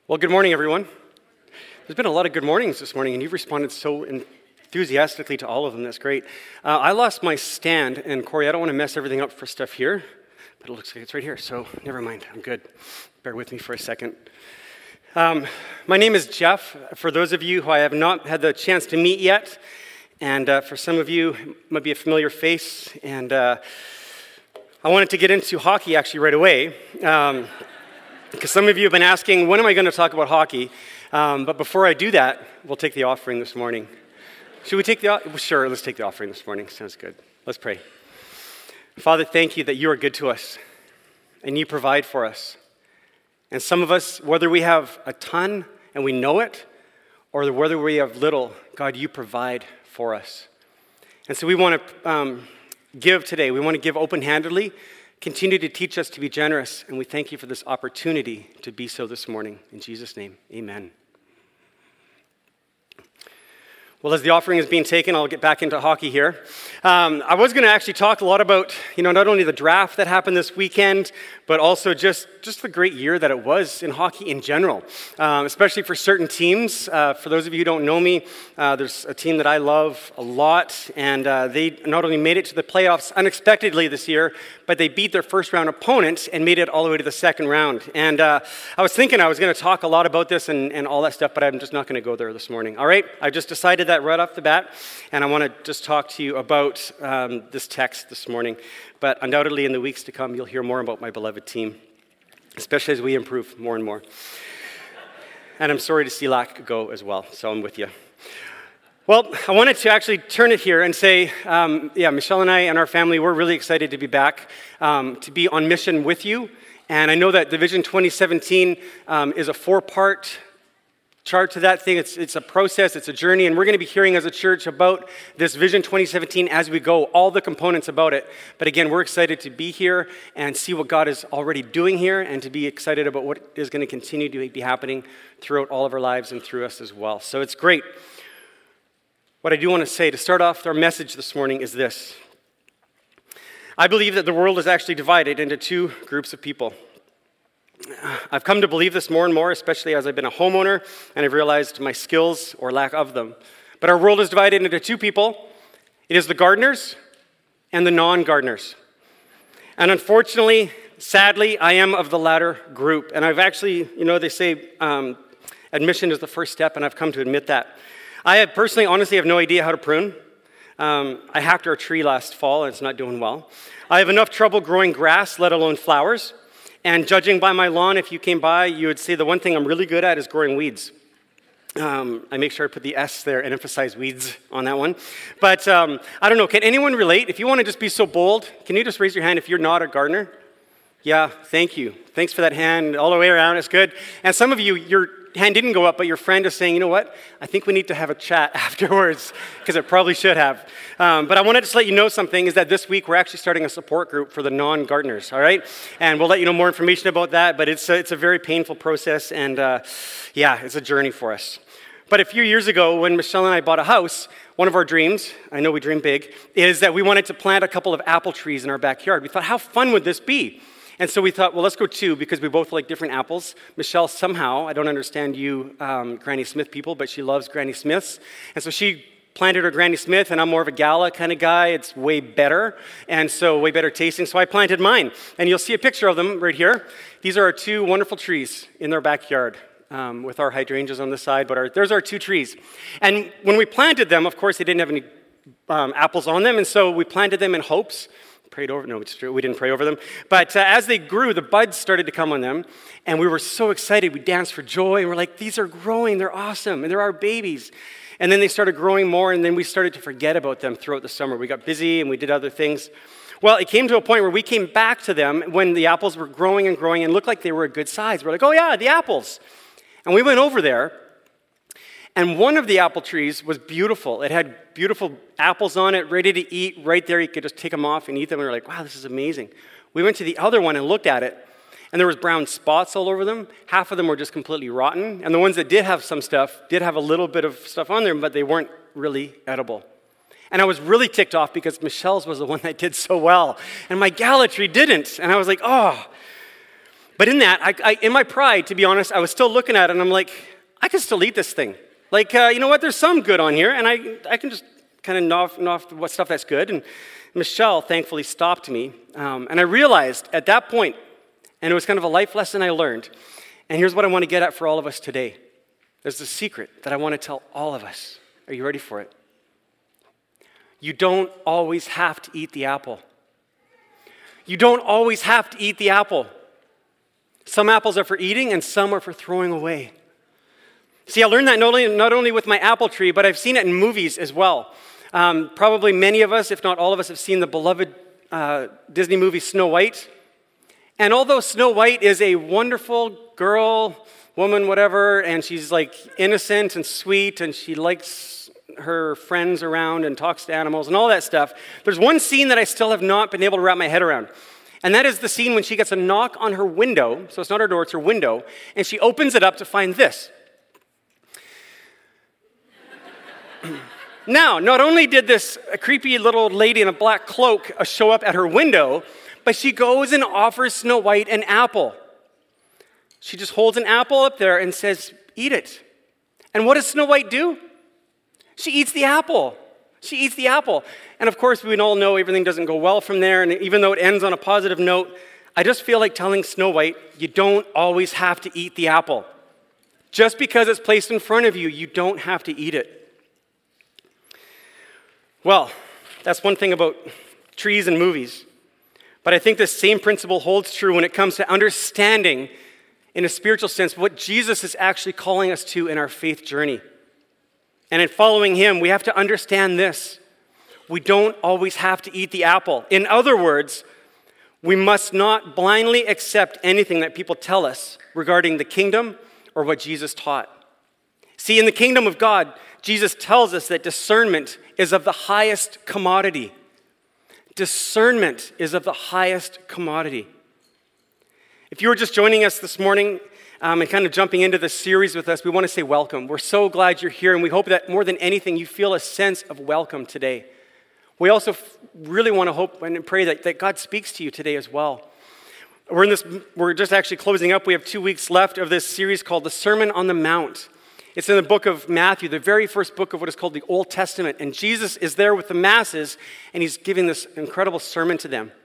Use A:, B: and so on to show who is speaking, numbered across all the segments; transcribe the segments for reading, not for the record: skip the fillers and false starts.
A: Well, good morning, everyone. There's been a lot of good mornings this morning, and you've responded so enthusiastically to all of them. That's great. I lost my stand, and Corey, I don't want to mess everything up for stuff here, but it looks like it's right here, so never mind. I'm good. Bear with me for a second. My name is Jeff. For those of you who I have not had the chance to meet yet, and for some of you, it might be a familiar face, and I wanted to get into hockey actually right away. Because some of you have been asking, when am I going to talk about hockey? But before I do that, we'll take the offering this morning. Should we take Sure, let's take the offering this morning. Sounds good. Let's pray. Father, thank you that you are good to us, and you provide for us. And some of us, whether we have a ton and we know it, or whether we have little, God, you provide for us. And so we want to give today. We want to give open-handedly. Continue to teach us to be generous, and we thank you for this opportunity to be so this morning. In Jesus' name, amen. Well, as the offering is being taken, I'll get back into hockey here. I was going to actually talk a lot about, not only the draft that happened this weekend, but also just the great year that it was in hockey in general, especially for certain teams. For those of you who don't know me, there's a team that I love a lot, and they not only made it to the playoffs unexpectedly this year, but they beat their first-round opponent and made it all the way to the second round. And I was thinking I was going to talk a lot about this and all that stuff, but I'm just not going to go there this morning. All right? I just decided that right off the bat, and I want to just talk to you about this text this morning. But undoubtedly in the weeks to come, you'll hear more about my beloved team, especially as we improve more and more. And I'm sorry to see Lack go as well, so I'm with you. Well, I wanted to actually turn it here and say, Michelle and I and our family, we're really excited to be back, to be on mission with you. And I know that the Vision 2017 is a 4-part chart to that thing. It's a process, it's a journey, and we're going to be hearing as a church about this Vision 2017 as we go, all the components about it. But again, we're excited to be here and see what God is already doing here, and to be excited about what is going to continue to be happening throughout all of our lives and through us as well. So it's great. What I do want to say to start off our message this morning is this. I believe that the world is actually divided into two groups of people. I've come to believe this more and more, especially as I've been a homeowner and I've realized my skills or lack of them. But our world is divided into two people. It is the gardeners and the non-gardeners. And unfortunately, sadly, I am of the latter group. And I've actually, they say admission is the first step, and I've come to admit that. I have personally, honestly, have no idea how to prune. I hacked our tree last fall, and it's not doing well. I have enough trouble growing grass, let alone flowers. And judging by my lawn, if you came by, you would see the one thing I'm really good at is growing weeds. I make sure I put the S there and emphasize weeds on that one. But I don't know, can anyone relate? If you want to just be so bold, can you just raise your hand if you're not a gardener? Yeah, thank you. Thanks for that hand all the way around. It's good. And some of you, your hand didn't go up, but your friend is saying, you know what? I think we need to have a chat afterwards, because it probably should have. But I wanted to just let you know something, is that this week we're actually starting a support group for the non-gardeners, all right? And we'll let you know more information about that, but it's a very painful process, and it's a journey for us. But a few years ago, when Michelle and I bought a house, one of our dreams, I know we dream big, is that we wanted to plant a couple of apple trees in our backyard. We thought, how fun would this be? And so we thought, well, let's go 2, because we both like different apples. Michelle, somehow, I don't understand you Granny Smith people, but she loves Granny Smiths. And so she planted her Granny Smith, and I'm more of a Gala kind of guy. It's way better, and so way better tasting. So I planted mine. And you'll see a picture of them right here. These are our 2 wonderful trees in their backyard, with our hydrangeas on the side. But there's our 2 trees. And when we planted them, of course, they didn't have any apples on them, and so we planted them in hopes. Prayed over? No, it's true. We didn't pray over them. But as they grew, the buds started to come on them, and we were so excited. We danced for joy, and we're like, these are growing. They're awesome, and they're our babies. And then they started growing more, and then we started to forget about them throughout the summer. We got busy, and we did other things. Well, it came to a point where we came back to them when the apples were growing and looked like they were a good size. We're like, oh yeah, the apples. And we went over there, and one of the apple trees was beautiful. It had beautiful apples on it, ready to eat right there. You could just take them off and eat them. And we were like, wow, this is amazing. We went to the other one and looked at it, and there was brown spots all over them. Half of them were just completely rotten. And the ones that did have some stuff did have a little bit of stuff on them, but they weren't really edible. And I was really ticked off because Michelle's was the one that did so well, and my Gala tree didn't. And I was like, oh. But in that, in my pride, to be honest, I was still looking at it and I'm like, I can still eat this thing. Like, you know what, there's some good on here and I can just kind of gnaw off what stuff that's good. And Michelle thankfully stopped me. And I realized at that point, and it was kind of a life lesson I learned, and here's what I want to get at for all of us today. There's a secret that I want to tell all of us. Are you ready for it? You don't always have to eat the apple. You don't always have to eat the apple. Some apples are for eating and some are for throwing away. See, I learned that not only with my apple tree, but I've seen it in movies as well. Probably many of us, if not all of us, have seen the beloved Disney movie Snow White. And although Snow White is a wonderful girl, woman, whatever, and she's like innocent and sweet, and she likes her friends around and talks to animals and all that stuff, there's one scene that I still have not been able to wrap my head around. And that is the scene when she gets a knock on her window, so it's not her door, it's her window, and she opens it up to find this. Now, not only did this creepy little lady in a black cloak show up at her window, but she goes and offers Snow White an apple. She just holds an apple up there and says, eat it. And what does Snow White do? She eats the apple. She eats the apple. And of course, we all know everything doesn't go well from there. And even though it ends on a positive note, I just feel like telling Snow White, you don't always have to eat the apple. Just because it's placed in front of you, you don't have to eat it. Well, that's one thing about trees and movies. But I think this same principle holds true when it comes to understanding, in a spiritual sense, what Jesus is actually calling us to in our faith journey. And in following him, we have to understand this. We don't always have to eat the apple. In other words, we must not blindly accept anything that people tell us regarding the kingdom or what Jesus taught. See, in the kingdom of God, Jesus tells us that discernment is of the highest commodity. Discernment is of the highest commodity. If you were just joining us this morning and kind of jumping into this series with us, we want to say welcome. We're so glad you're here, and we hope that more than anything, you feel a sense of welcome today. We also really want to hope and pray that God speaks to you today as well. We're just actually closing up. We have 2 weeks left of this series called The Sermon on the Mount. It's in the book of Matthew, the very first book of what is called the Old Testament. And Jesus is there with the masses, and he's giving this incredible sermon to them.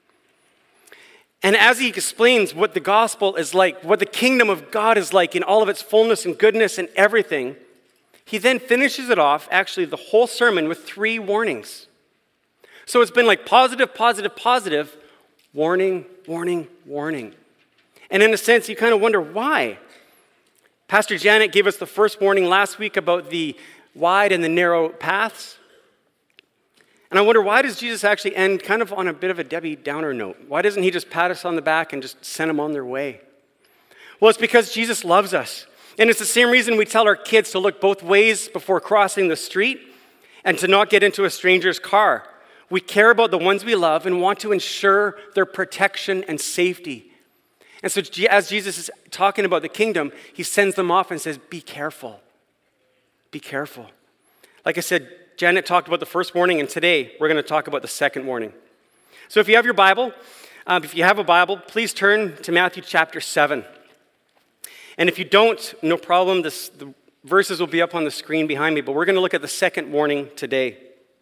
A: And as he explains what the gospel is like, what the kingdom of God is like in all of its fullness and goodness and everything, he then finishes it off, actually the whole sermon, with 3 warnings. So it's been like positive, positive, positive, warning, warning, warning. And in a sense, you kind of wonder why. Pastor Janet gave us the first warning last week about the wide and the narrow paths. And I wonder, why does Jesus actually end kind of on a bit of a Debbie Downer note? Why doesn't he just pat us on the back and just send them on their way? Well, it's because Jesus loves us. And it's the same reason we tell our kids to look both ways before crossing the street and to not get into a stranger's car. We care about the ones we love and want to ensure their protection and safety. And so as Jesus is talking about the kingdom, he sends them off and says, be careful. Be careful. Like I said, Janet talked about the first warning, and today we're going to talk about the second warning. So if you have your Bible, if you have a Bible, please turn to Matthew chapter 7. And if you don't, no problem, the verses will be up on the screen behind me, but we're going to look at the second warning today.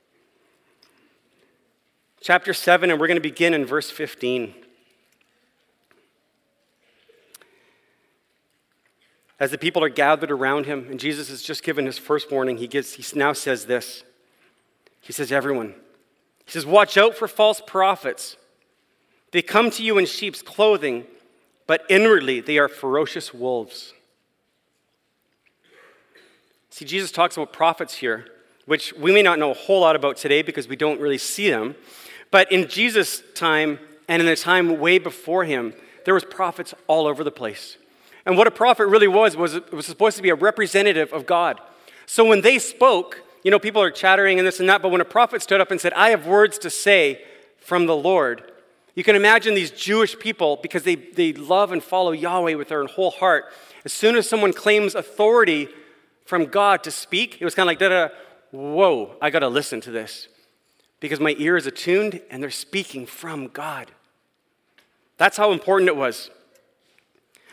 A: Chapter 7, and we're going to begin in verse 15. As the people are gathered around him, and Jesus has just given his first warning, he now says this. He says, everyone. He says, watch out for false prophets. They come to you in sheep's clothing, but inwardly they are ferocious wolves. See, Jesus talks about prophets here, which we may not know a whole lot about today because we don't really see them. But in Jesus' time and in the time way before him, there was prophets all over the place. And what a prophet really was it was supposed to be a representative of God. So when they spoke, people are chattering and this and that, but when a prophet stood up and said, I have words to say from the Lord, you can imagine these Jewish people, because they love and follow Yahweh with their whole heart. As soon as someone claims authority from God to speak, it was kind of like, whoa, I got to listen to this. Because my ear is attuned and they're speaking from God. That's how important it was.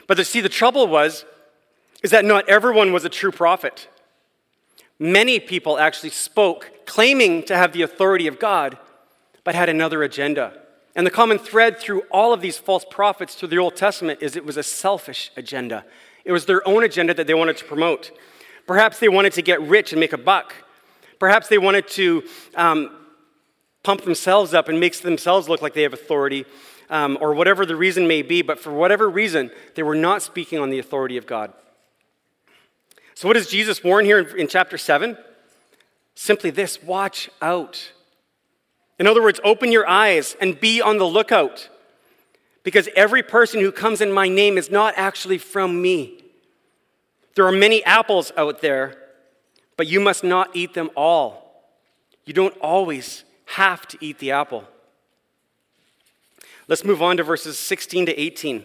A: But the trouble is that not everyone was a true prophet. Many people actually spoke, claiming to have the authority of God, but had another agenda. And the common thread through all of these false prophets through the Old Testament is it was a selfish agenda. It was their own agenda that they wanted to promote. Perhaps they wanted to get rich and make a buck. Perhaps they wanted to pump themselves up and make themselves look like they have authority, or whatever the reason may be. But for whatever reason, they were not speaking on the authority of God. So what does Jesus warn here in chapter 7? Simply this: watch out. In other words, open your eyes and be on the lookout. Because every person who comes in my name is not actually from me. There are many apples out there, but you must not eat them all. You don't always have to eat the apple. Let's move on to verses 16 to 18.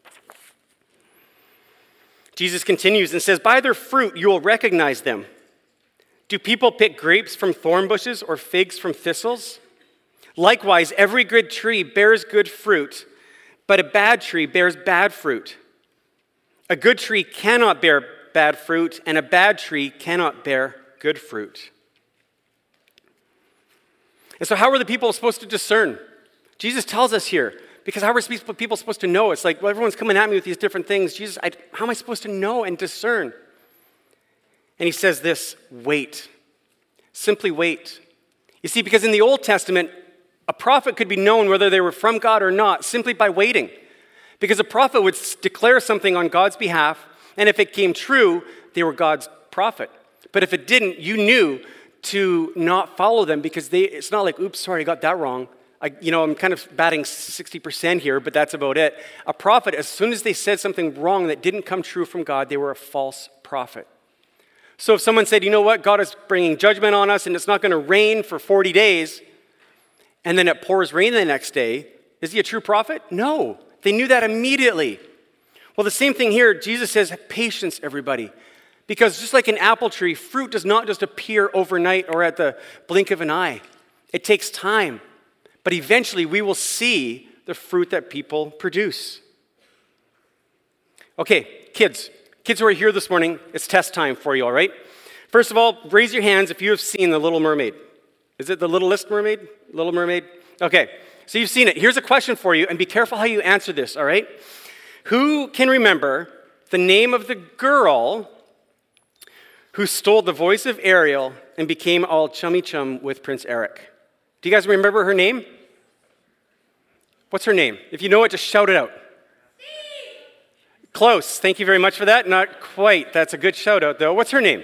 A: Jesus continues and says, "By their fruit you will recognize them. Do people pick grapes from thorn bushes or figs from thistles? Likewise, every good tree bears good fruit, but a bad tree bears bad fruit. A good tree cannot bear bad fruit, and a bad tree cannot bear good fruit." And so how are the people supposed to discern? Jesus tells us here, because how are people supposed to know? It's like, well, everyone's coming at me with these different things. Jesus, how am I supposed to know and discern? And he says this: wait. Simply wait. You see, because in the Old Testament, a prophet could be known whether they were from God or not simply by waiting. Because a prophet would declare something on God's behalf, and if it came true, they were God's prophet. But if it didn't, you knew to not follow them, because it's not like, oops, sorry, I got that wrong. I'm kind of batting 60% here, but that's about it. A prophet, as soon as they said something wrong that didn't come true from God, they were a false prophet. So if someone said, you know what, God is bringing judgment on us and it's not going to rain for 40 days, and then it pours rain the next day, is he a true prophet? No. They knew that immediately. Well, the same thing here. Jesus says, patience, everybody. Because just like an apple tree, fruit does not just appear overnight or at the blink of an eye. It takes time. But eventually we will see the fruit that people produce. Okay, kids who are here this morning, it's test time for you, all right? First of all, raise your hands if you have seen The Little Mermaid. Is it The Littlest Mermaid? Little Mermaid? Okay, so you've seen it. Here's a question for you, and be careful how you answer this, all right? Who can remember the name of the girl who stole the voice of Ariel and became all chummy-chum with Prince Eric? Do you guys remember her name? What's her name? If you know it, just shout it out. Close. Thank you very much for that. Not quite. That's a good shout out, though. What's her name?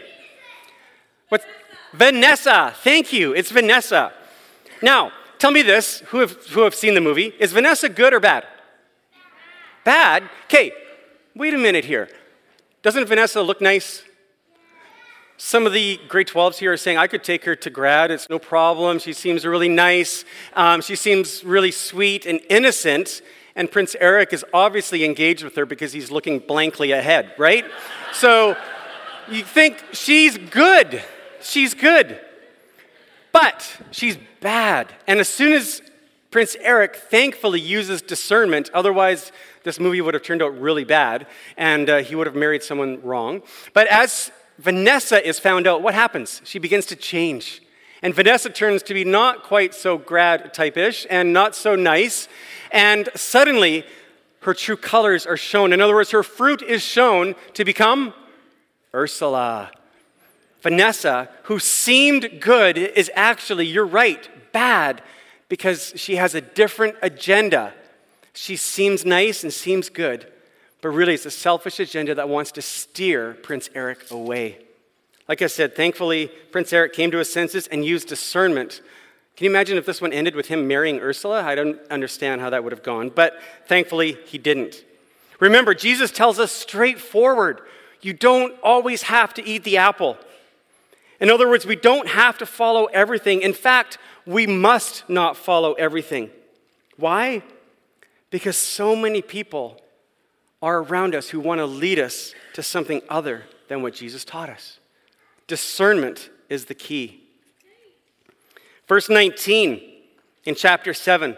A: Vanessa. Thank you. It's Vanessa. Now, tell me this, who have seen the movie. Is Vanessa good or bad? Bad? Okay, wait a minute here. Doesn't Vanessa look nice? Some of the grade 12s here are saying, I could take her to grad, it's no problem. She seems really nice. She seems really sweet and innocent. And Prince Eric is obviously engaged with her because he's looking blankly ahead, right? So you think she's good. She's good. But she's bad. And as soon as Prince Eric thankfully uses discernment, otherwise this movie would have turned out really bad, and he would have married someone wrong. But as Vanessa is found out, what happens? She begins to change. And Vanessa turns to be not quite so grad type-ish and not so nice. And suddenly, her true colors are shown. In other words, her fruit is shown to become Ursula. Vanessa, who seemed good, is actually, you're right, bad, because she has a different agenda. She seems nice and seems good, but really it's a selfish agenda that wants to steer Prince Eric away. Like I said, thankfully, Prince Eric came to his senses and used discernment. Can you imagine if this one ended with him marrying Ursula? I don't understand how that would have gone, but thankfully he didn't. Remember, Jesus tells us straightforward, you don't always have to eat the apple. In other words, we don't have to follow everything. In fact, we must not follow everything. Why? Because so many people are around us who want to lead us to something other than what Jesus taught us. Discernment is the key. Verse 19 in chapter 7,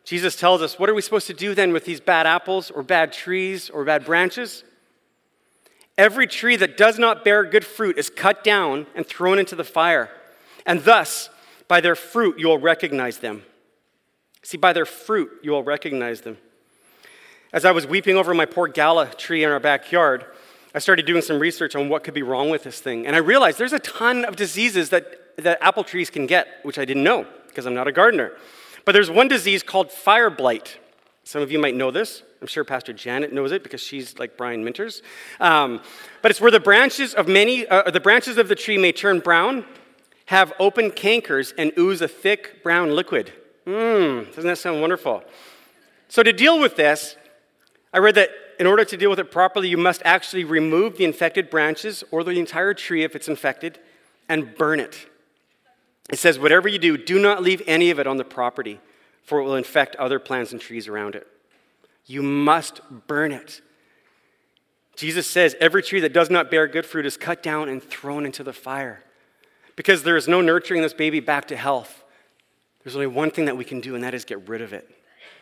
A: Jesus tells us, what are we supposed to do then with these bad apples or bad trees or bad branches? Every tree that does not bear good fruit is cut down and thrown into the fire. And thus, by their fruit, you will recognize them. See, by their fruit, you will recognize them. As I was weeping over my poor gala tree in our backyard, I started doing some research on what could be wrong with this thing. And I realized there's a ton of diseases that apple trees can get, which I didn't know because I'm not a gardener. But there's one disease called fire blight. Some of you might know this. I'm sure Pastor Janet knows it because she's like Brian Minters. But it's where the branches of the tree may turn brown, have open cankers, and ooze a thick brown liquid. Doesn't that sound wonderful? So to deal with this, I read that in order to deal with it properly, you must actually remove the infected branches or the entire tree if it's infected and burn it. It says, whatever you do, do not leave any of it on the property, for it will infect other plants and trees around it. You must burn it. Jesus says every tree that does not bear good fruit is cut down and thrown into the fire. Because there is no nurturing this baby back to health. There's only one thing that we can do, and that is get rid of it.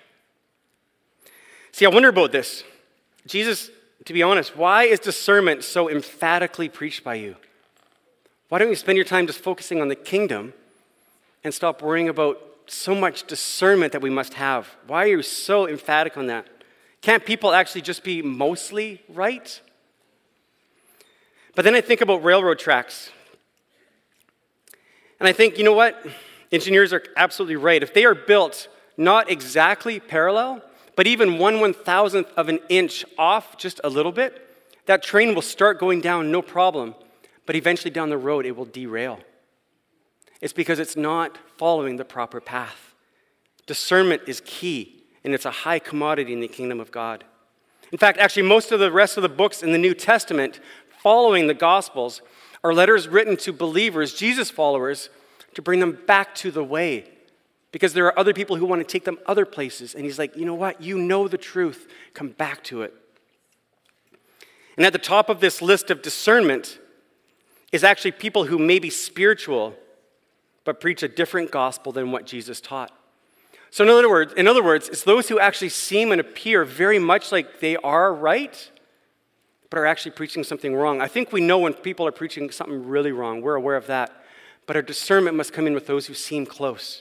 A: See, I wonder about this. Jesus, to be honest, why is discernment so emphatically preached by you? Why don't you spend your time just focusing on the kingdom and stop worrying about so much discernment that we must have? Why are you so emphatic on that? Can't people actually just be mostly right? But then I think about railroad tracks. And I think, you know what? Engineers are absolutely right. If they are built not exactly parallel, but even 1/1000th of an inch off just a little bit, that train will start going down no problem. But eventually down the road, it will derail. It's because it's not following the proper path. Discernment is key, and it's a high commodity in the kingdom of God. In fact, actually, most of the rest of the books in the New Testament following the Gospels are letters written to believers, Jesus followers, to bring them back to the way. Because there are other people who want to take them other places. And he's like, you know what? You know the truth. Come back to it. And at the top of this list of discernment is actually people who may be spiritual, but preach a different gospel than what Jesus taught. So in other words, it's those who actually seem and appear very much like they are right, but are actually preaching something wrong. I think we know when people are preaching something really wrong. We're aware of that. But our discernment must come in with those who seem close.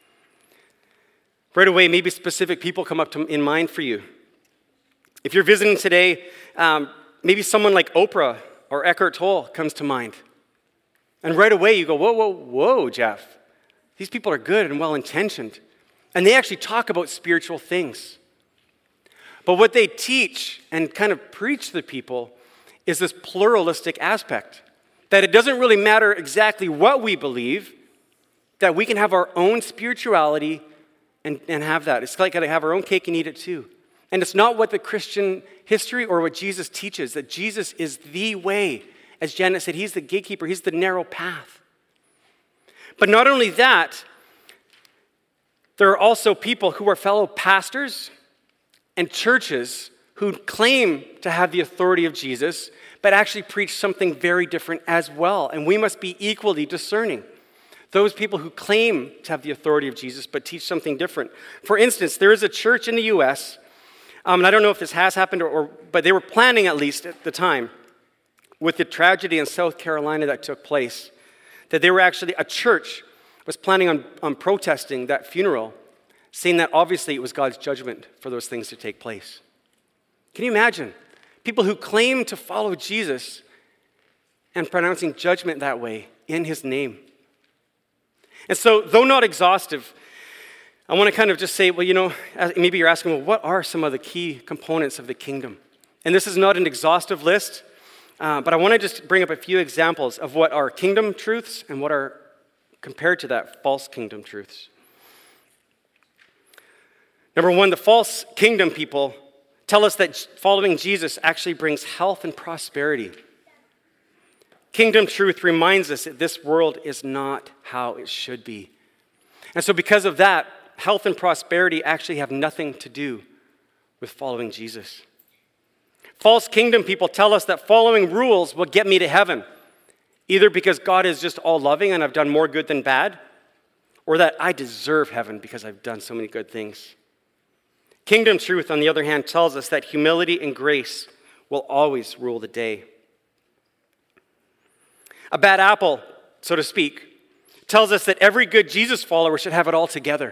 A: Right away, maybe specific people come up in mind for you. If you're visiting today, maybe someone like Oprah or Eckhart Tolle comes to mind. And right away you go, whoa, Jeff. These people are good and well-intentioned. And they actually talk about spiritual things. But what they teach and kind of preach to the people is this pluralistic aspect. That it doesn't really matter exactly what we believe, that we can have our own spirituality and have that. It's like to have our own cake and eat it too. And it's not what the Christian history or what Jesus teaches, that Jesus is the way. As Janet said, he's the gatekeeper, he's the narrow path. But not only that, there are also people who are fellow pastors and churches who claim to have the authority of Jesus, but actually preach something very different as well. And we must be equally discerning. Those people who claim to have the authority of Jesus, but teach something different. For instance, there is a church in the U.S., and I don't know if this has happened, but they were planning at least at the time, with the tragedy in South Carolina that took place, that they were actually, a church was planning on protesting that funeral, saying that obviously it was God's judgment for those things to take place. Can you imagine? People who claim to follow Jesus and pronouncing judgment that way in his name. And so, though not exhaustive, I want to kind of just say, well, you know, maybe you're asking, well, what are some of the key components of the kingdom? And this is not an exhaustive list, but I want to just bring up a few examples of what are kingdom truths and what are, compared to that, false kingdom truths. Number one, the false kingdom people tell us that following Jesus actually brings health and prosperity. Kingdom truth reminds us that this world is not how it should be. And so because of that, health and prosperity actually have nothing to do with following Jesus. False kingdom people tell us that following rules will get me to heaven, either because God is just all loving and I've done more good than bad, or that I deserve heaven because I've done so many good things. Kingdom truth, on the other hand, tells us that humility and grace will always rule the day. A bad apple, so to speak, tells us that every good Jesus follower should have it all together.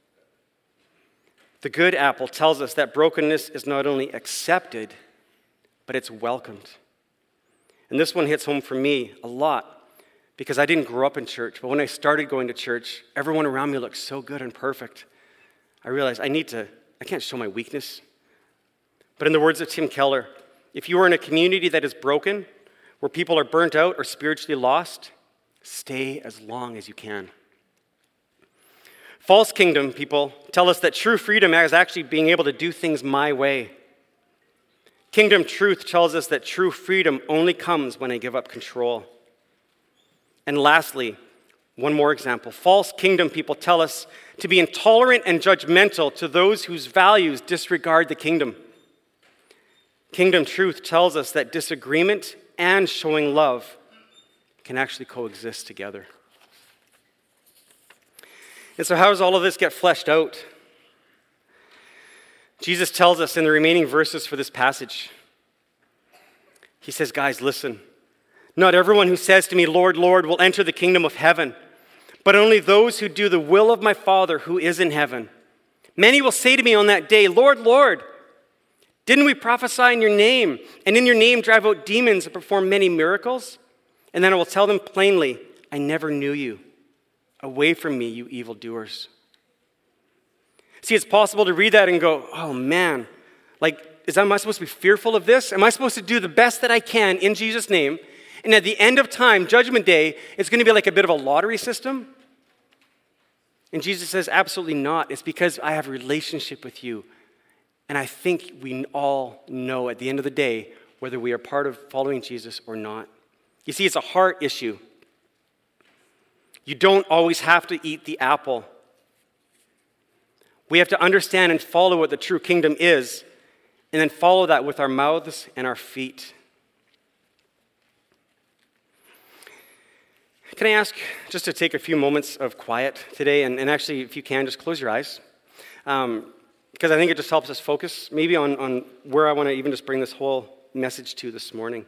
A: The good apple tells us that brokenness is not only accepted, but it's welcomed. And this one hits home for me a lot because I didn't grow up in church, but when I started going to church, everyone around me looked so good and perfect. I realized I can't show my weakness. But in the words of Tim Keller, if you are in a community that is broken, where people are burnt out or spiritually lost, stay as long as you can. False kingdom people tell us that true freedom is actually being able to do things my way. Kingdom truth tells us that true freedom only comes when I give up control. And lastly, one more example. False kingdom people tell us to be intolerant and judgmental to those whose values disregard the kingdom. Kingdom truth tells us that disagreement and showing love can actually coexist together. And so how does all of this get fleshed out? Jesus tells us in the remaining verses for this passage. He says, guys, listen. Not everyone who says to me, Lord, Lord, will enter the kingdom of heaven, but only those who do the will of my Father who is in heaven. Many will say to me on that day, Lord, Lord, didn't we prophesy in your name, and in your name drive out demons and perform many miracles? And then I will tell them plainly, I never knew you. Away from me, you evildoers. See, it's possible to read that and go, oh man, am I supposed to be fearful of this? Am I supposed to do the best that I can in Jesus' name? And at the end of time, Judgment Day, it's going to be like a bit of a lottery system? And Jesus says, absolutely not. It's because I have a relationship with you. And I think we all know at the end of the day whether we are part of following Jesus or not. You see, it's a heart issue. You don't always have to eat the apple. We have to understand and follow what the true kingdom is, and then follow that with our mouths and our feet. Can I ask just to take a few moments of quiet today, and actually, if you can, just close your eyes. Because I think it just helps us focus maybe on where I want to even just bring this whole message to this morning.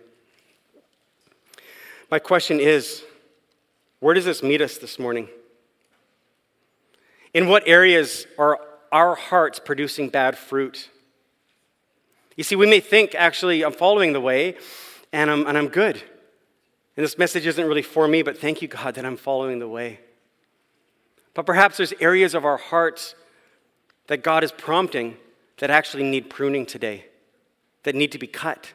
A: My question is, where does this meet us this morning? In what areas are our hearts producing bad fruit? You see, we may think, actually, I'm following the way, and I'm good. And this message isn't really for me, but thank you, God, that I'm following the way. But perhaps there's areas of our hearts that God is prompting that actually need pruning today, that need to be cut.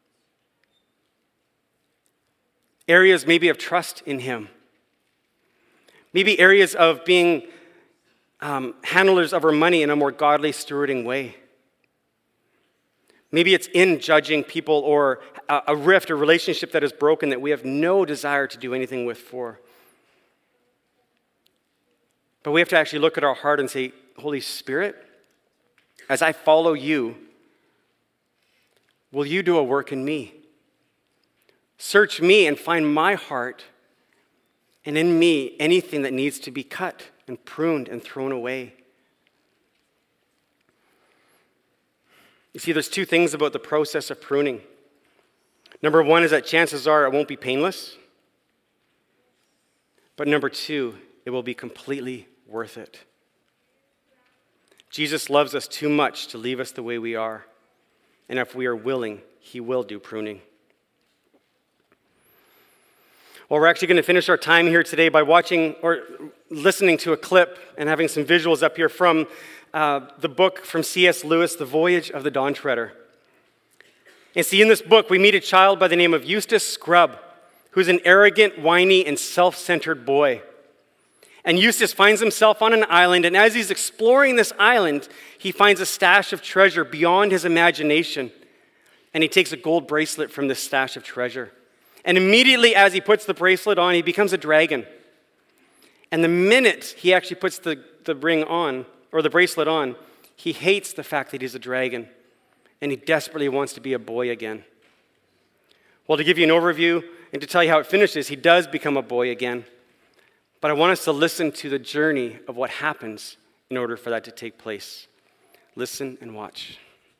A: Areas maybe of trust in Him. Maybe areas of being handlers of our money in a more godly, stewarding way. Maybe it's in judging people or a rift, a relationship that is broken that we have no desire to do anything with for. But we have to actually look at our heart and say, Holy Spirit, as I follow you, will you do a work in me? Search me and find my heart, and in me, anything that needs to be cut and pruned and thrown away. You see, there's two things about the process of pruning. Number one is that chances are it won't be painless. But number two, it will be completely worth it. Jesus loves us too much to leave us the way we are. And if we are willing, He will do pruning. Well, we're actually going to finish our time here today by watching or listening to a clip and having some visuals up here from the book from C.S. Lewis, The Voyage of the Dawn Treader. And see, in this book, we meet a child by the name of Eustace Scrubb, who's an arrogant, whiny, and self-centered boy. And Eustace finds himself on an island, and as he's exploring this island, he finds a stash of treasure beyond his imagination. And he takes a gold bracelet from this stash of treasure. And immediately as he puts the bracelet on, he becomes a dragon. And the minute he actually puts the ring on, or the bracelet on, he hates the fact that he's a dragon. And he desperately wants to be a boy again. Well, to give you an overview and to tell you how it finishes, he does become a boy again. But I want us to listen to the journey of what happens in order for that to take place. Listen and watch.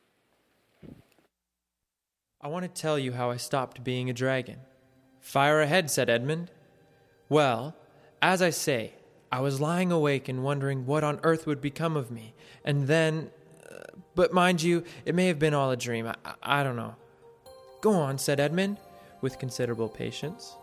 B: I want to tell you how I stopped being a dragon. Fire ahead, said Edmund. Well, as I say, I was lying awake and wondering what on earth would become of me. And then, but mind you, it may have been all a dream. I don't know. Go on, said Edmund, with considerable patience.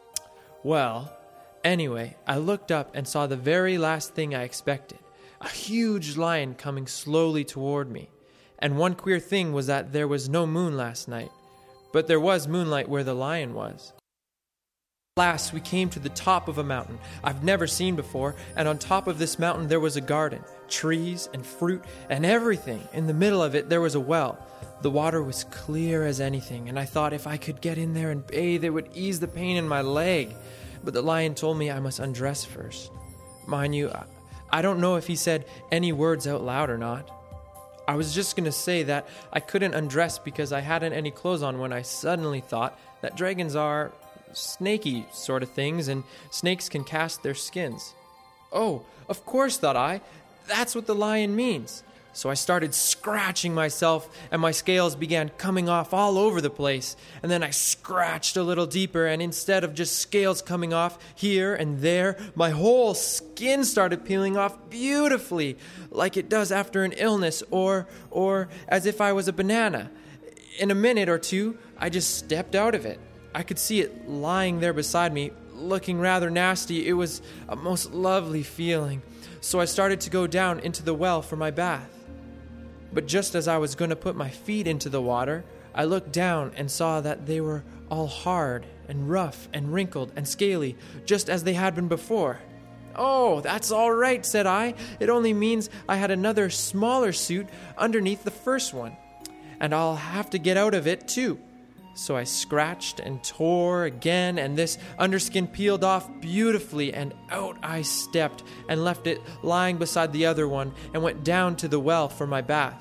B: Well, anyway, I looked up and saw the very last thing I expected. A huge lion coming slowly toward me. And one queer thing was that there was no moon last night, but there was moonlight where the lion was. At last we came to the top of a mountain I've never seen before, and on top of this mountain there was a garden, trees and fruit and everything. In the middle of it there was a well. The water was clear as anything, and I thought if I could get in there and bathe, it would ease the pain in my leg. But the lion told me I must undress first. Mind you, I don't know if he said any words out loud or not. I was just going to say that I couldn't undress because I hadn't any clothes on when I suddenly thought that dragons are snaky sort of things and snakes can cast their skins. Oh, of course, thought I. That's what the lion means. So I started scratching myself and my scales began coming off all over the place. And then I scratched a little deeper, and instead of just scales coming off here and there, my whole skin started peeling off beautifully, like it does after an illness or as if I was a banana. In a minute or two, I just stepped out of it. I could see it lying there beside me, looking rather nasty. It was a most lovely feeling. So I started to go down into the well for my bath. But just as I was going to put my feet into the water, I looked down and saw that they were all hard and rough and wrinkled and scaly, just as they had been before. Oh, that's all right, said I. It only means I had another smaller suit underneath the first one, and I'll have to get out of it too. So I scratched and tore again, and this underskin peeled off beautifully, and out I stepped and left it lying beside the other one and went down to the well for my bath.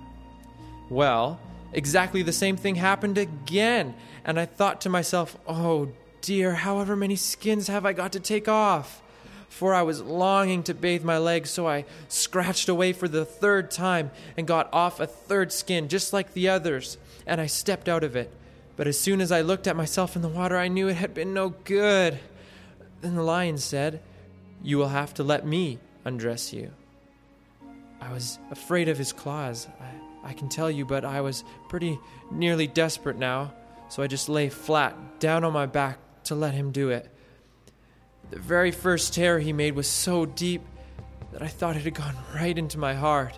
B: Well, exactly the same thing happened again, and I thought to myself, oh dear, however many skins have I got to take off? For I was longing to bathe my legs, so I scratched away for the third time and got off a third skin, just like the others, and I stepped out of it. But as soon as I looked at myself in the water, I knew it had been no good. Then the lion said, "You will have to let me undress you." I was afraid of his claws, I can tell you, but I was pretty nearly desperate now, so I just lay flat down on my back to let him do it. The very first tear he made was so deep that I thought it had gone right into my heart.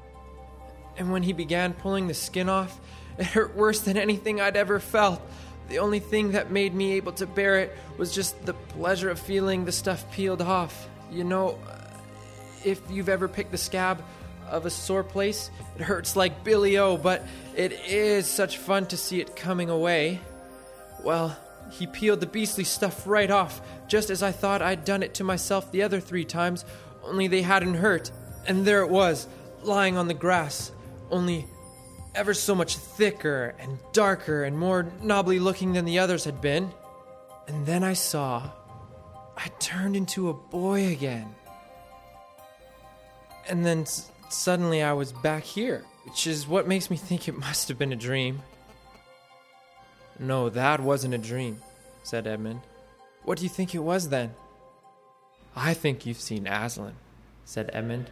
B: And when he began pulling the skin off, it hurt worse than anything I'd ever felt. The only thing that made me able to bear it was just the pleasure of feeling the stuff peeled off. You know, if you've ever picked the scab of a sore place, it hurts like Billy O, but it is such fun to see it coming away. Well, he peeled the beastly stuff right off, just as I thought I'd done it to myself the other 3 times, only they hadn't hurt. And there it was, lying on the grass, only ever so much thicker and darker and more knobbly looking than the others had been. And then I saw I turned into a boy again. And then suddenly I was back here, which is what makes me think it must have been a dream. No, that wasn't a dream, said Edmund. What do you think it was then? I think you've seen Aslan, said Edmund.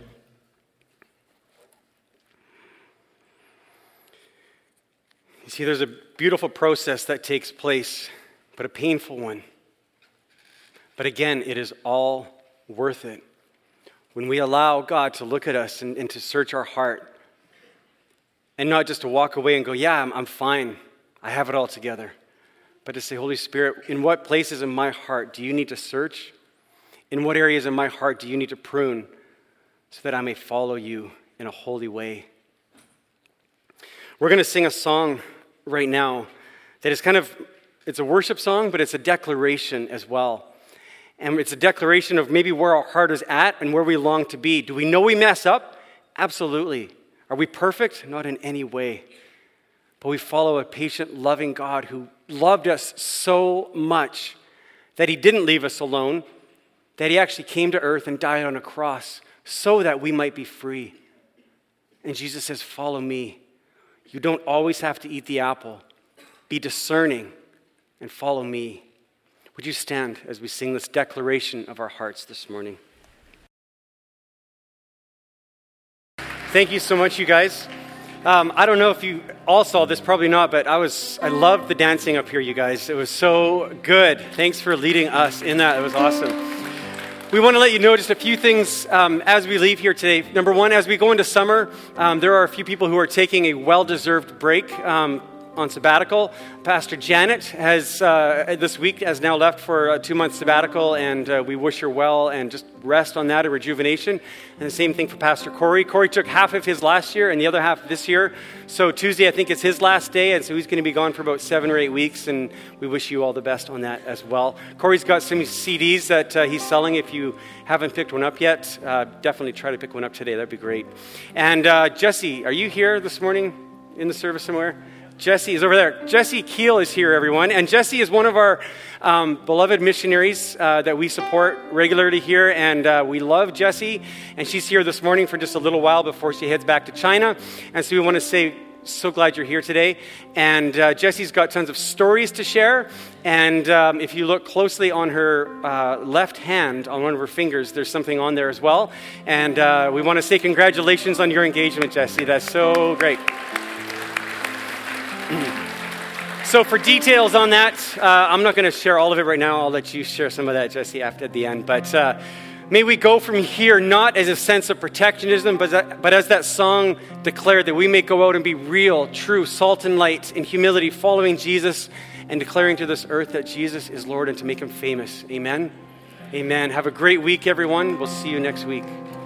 A: You see, there's a beautiful process that takes place, but a painful one. But again, it is all worth it. When we allow God to look at us and to search our heart, and not just to walk away and go, yeah, I'm fine, I have it all together. But to say, Holy Spirit, in what places in my heart do you need to search? In what areas in my heart do you need to prune so that I may follow you in a holy way? We're going to sing a song right now that is it's a worship song, but it's a declaration as well. And it's a declaration of maybe where our heart is at and where we long to be. Do we know we mess up? Absolutely. Are we perfect? Not in any way. But we follow a patient, loving God who loved us so much that he didn't leave us alone, that he actually came to earth and died on a cross so that we might be free. And Jesus says, follow me. You don't always have to eat the apple. Be discerning and follow me. Would you stand as we sing this declaration of our hearts this morning? Thank you so much, you guys. I don't know if you all saw this, probably not, but I loved the dancing up here, you guys. It was so good. Thanks for leading us in that. It was awesome. We want to let you know just a few things as we leave here today. Number one, as we go into summer, there are a few people who are taking a well-deserved break on sabbatical. Pastor Janet has this week has now left for a 2-month sabbatical, and we wish her well and just rest on that, a rejuvenation. And the same thing for Pastor Corey. Corey took half of his last year and the other half this year. So Tuesday, I think, is his last day, and so he's going to be gone for about 7 or 8 weeks, and we wish you all the best on that as well. Corey's got some CDs that he's selling. If you haven't picked one up yet, definitely try to pick one up today. That'd be great. And Jesse, are you here this morning in the service somewhere? Jesse is over there. Jesse Keel is here, everyone. And Jesse is one of our beloved missionaries that we support regularly here. And we love Jesse. And she's here this morning for just a little while before she heads back to China. And so we want to say, so glad you're here today. And Jesse's got tons of stories to share. And if you look closely on her left hand, on one of her fingers, there's something on there as well. And we want to say congratulations on your engagement, Jesse. That's so great. So for details on that, I'm not going to share all of it right now. I'll let you share some of that, Jesse, at the end. But may we go from here not as a sense of protectionism, but as that song declared, that we may go out and be real, true, salt and light in humility, following Jesus and declaring to this earth that Jesus is Lord and to make him famous. Amen? Amen. Have a great week, everyone. We'll see you next week.